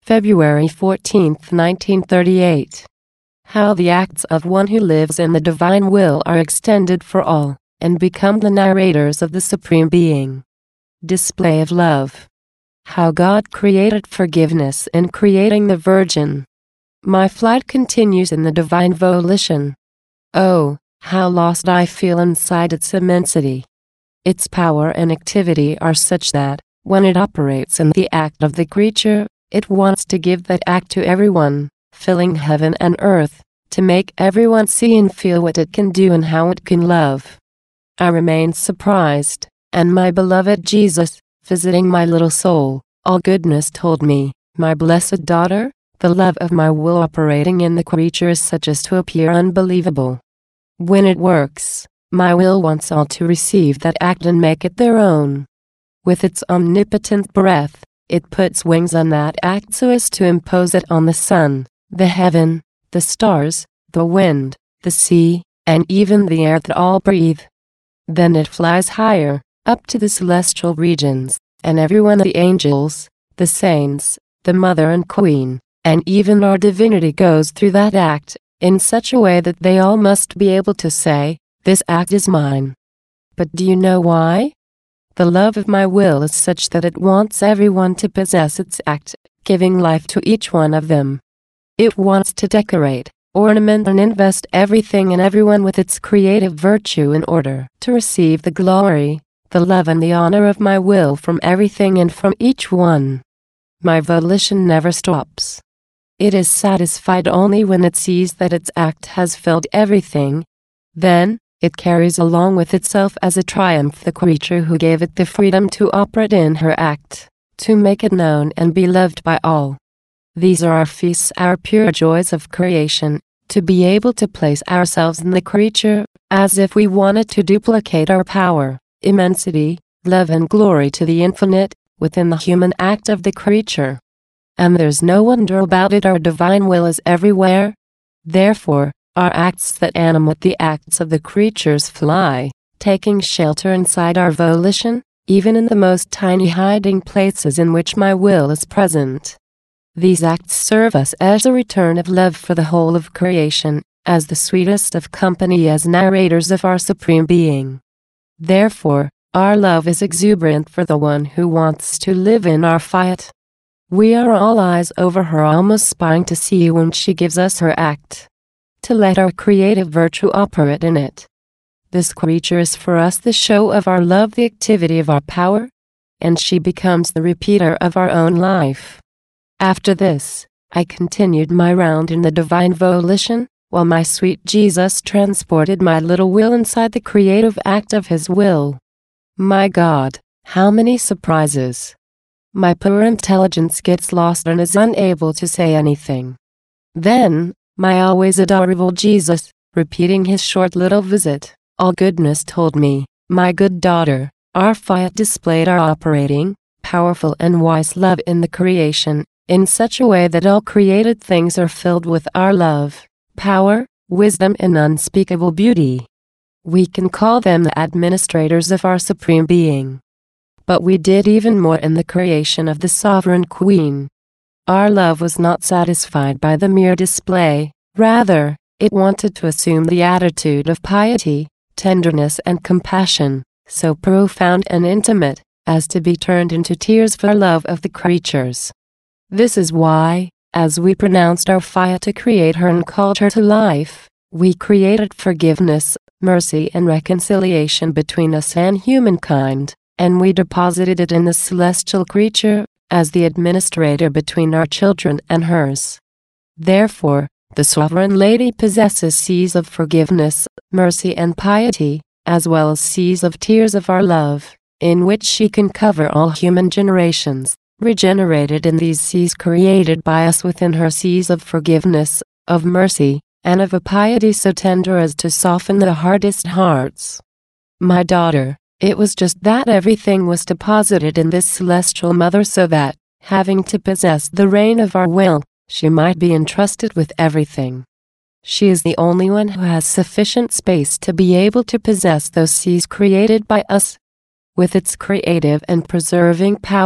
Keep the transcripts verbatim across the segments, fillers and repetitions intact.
February fourteenth, nineteen thirty-eight. How the acts of one who lives in the divine will are extended for all, and become the narrators of the Supreme Being. Display of love. How God created forgiveness in creating the Virgin. My flight continues in the divine volition. Oh, how lost I feel inside its immensity. Its power and activity are such that, when it operates in the act of the creature, it wants to give that act to everyone, filling heaven and earth, to make everyone see and feel what it can do and how it can love. I remained surprised, and my beloved Jesus, visiting my little soul, all goodness told me, my blessed daughter, the love of my will operating in the creature is such as to appear unbelievable. When it works, my will wants all to receive that act and make it their own. With its omnipotent breath, it puts wings on that act so as to impose it on the sun, the heaven, the stars, the wind, the sea, and even the air that all breathe. Then it flies higher, up to the celestial regions, and everyone, the angels, the saints, the Mother and Queen, and even our divinity goes through that act, in such a way that they all must be able to say, "This act is mine." But do you know why? The love of my will is such that it wants everyone to possess its act, giving life to each one of them. It wants to decorate, ornament and invest everything and everyone with its creative virtue in order to receive the glory, the love and the honor of my will from everything and from each one. My volition never stops. It is satisfied only when it sees that its act has filled everything. Then, it carries along with itself as a triumph the creature who gave it the freedom to operate in her act, to make it known and be loved by all. These are our feasts, our pure joys of creation, to be able to place ourselves in the creature, as if we wanted to duplicate our power, immensity, love and glory to the infinite, within the human act of the creature. And there's no wonder about it, our divine will is everywhere. Therefore, our acts that animate the acts of the creatures fly, taking shelter inside our volition, even in the most tiny hiding places in which my will is present. These acts serve us as a return of love for the whole of creation, as the sweetest of company, as narrators of our Supreme Being. Therefore, our love is exuberant for the one who wants to live in our fiat. We are all eyes over her, almost spying to see when she gives us her act, to let our creative virtue operate in it. This creature is for us the show of our love, the activity of our power, and she becomes the repeater of our own life. After this, I continued my round in the divine volition, while my sweet Jesus transported my little will inside the creative act of his will. My God, how many surprises! My poor intelligence gets lost and is unable to say anything. Then, my always adorable Jesus, repeating his short little visit, all goodness told me, my good daughter, our fiat displayed our operating, powerful and wise love in the creation, in such a way that all created things are filled with our love, power, wisdom and unspeakable beauty. We can call them the administrators of our Supreme Being. But we did even more in the creation of the Sovereign Queen. Our love was not satisfied by the mere display, rather, it wanted to assume the attitude of piety, tenderness and compassion, so profound and intimate, as to be turned into tears for love of the creatures. This is why, as we pronounced our fiat to create her and called her to life, we created forgiveness, mercy and reconciliation between us and humankind, and we deposited it in the celestial creature, as the administrator between our children and hers. Therefore, the Sovereign Lady possesses seas of forgiveness, mercy and piety, as well as seas of tears of our love, in which she can cover all human generations, regenerated in these seas created by us within her seas of forgiveness, of mercy, and of a piety so tender as to soften the hardest hearts. My daughter, it was just that everything was deposited in this celestial mother so that, having to possess the reign of our will, she might be entrusted with everything. She is the only one who has sufficient space to be able to possess those seas created by us. With its creative and preserving power,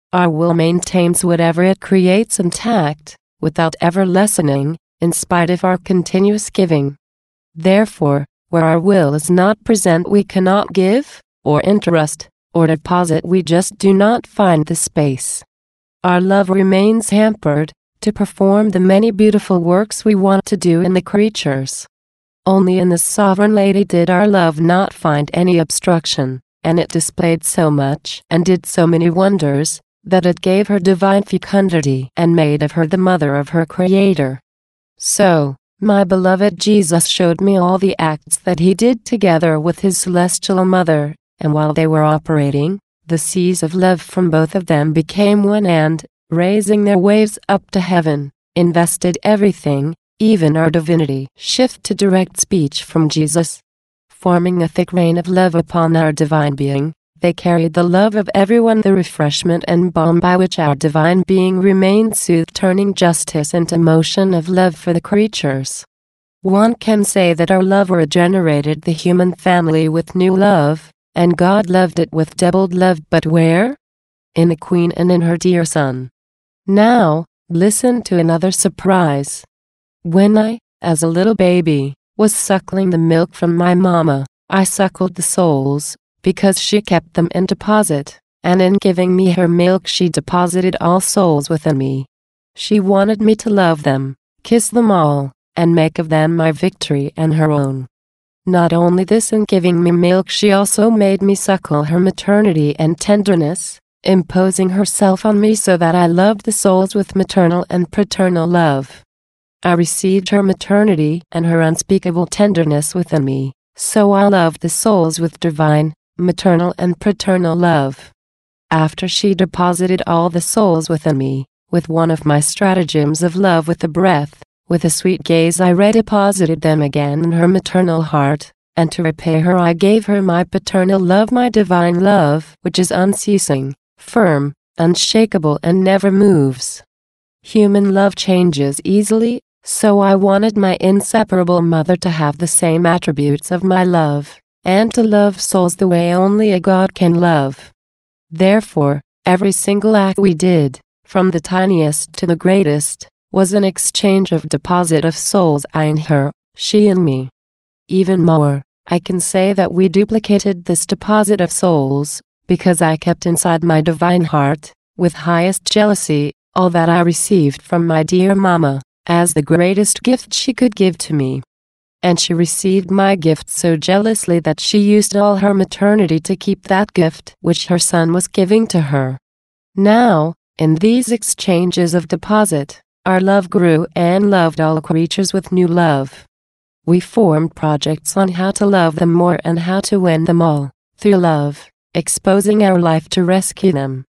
Our will maintains whatever it creates intact, without ever lessening, in spite of our continuous giving. Therefore, where our will is not present, we cannot give, or interest, or deposit. We just do not find the space. Our love remains hampered, to perform the many beautiful works we want to do in the creatures. Only in the Sovereign Lady did our love not find any obstruction, and it displayed so much and did so many wonders, that it gave her divine fecundity and made of her the mother of her Creator. So, my beloved Jesus showed me all the acts that he did together with his celestial mother, and while they were operating, the seas of love from both of them became one and, raising their waves up to heaven, invested everything, even our divinity. Shift to direct speech from Jesus. Forming a thick rain of love upon our divine being, they carried the love of everyone, the refreshment and balm by which our divine being remained soothed, turning justice into motion of love for the creatures. One can say that our love regenerated the human family with new love, and God loved it with doubled love. But where? In the Queen and in her dear Son. Now, listen to another surprise. When I, as a little baby, was suckling the milk from my mama, I suckled the souls, because she kept them in deposit, and in giving me her milk she deposited all souls within me. She wanted me to love them, kiss them all, and make of them my victory and her own. Not only this, in giving me milk she also made me suckle her maternity and tenderness, imposing herself on me so that I loved the souls with maternal and paternal love. I received her maternity and her unspeakable tenderness within me, so I loved the souls with divine, maternal and paternal love. After she deposited all the souls within me, with one of my stratagems of love with a breath, with a sweet gaze I redeposited them again in her maternal heart, and to repay her I gave her my paternal love, my divine love, which is unceasing, firm, unshakable and never moves. Human love changes easily, so I wanted my inseparable mother to have the same attributes of my love, and to love souls the way only a God can love. Therefore, every single act we did, from the tiniest to the greatest, was an exchange of deposit of souls, I in her, she in me. Even more, I can say that we duplicated this deposit of souls, because I kept inside my divine heart, with highest jealousy, all that I received from my dear Mama, as the greatest gift she could give to me. And she received my gift so jealously that she used all her maternity to keep that gift which her son was giving to her. Now, in these exchanges of deposit, our love grew and loved all creatures with new love. We formed projects on how to love them more and how to win them all, through love, exposing our life to rescue them.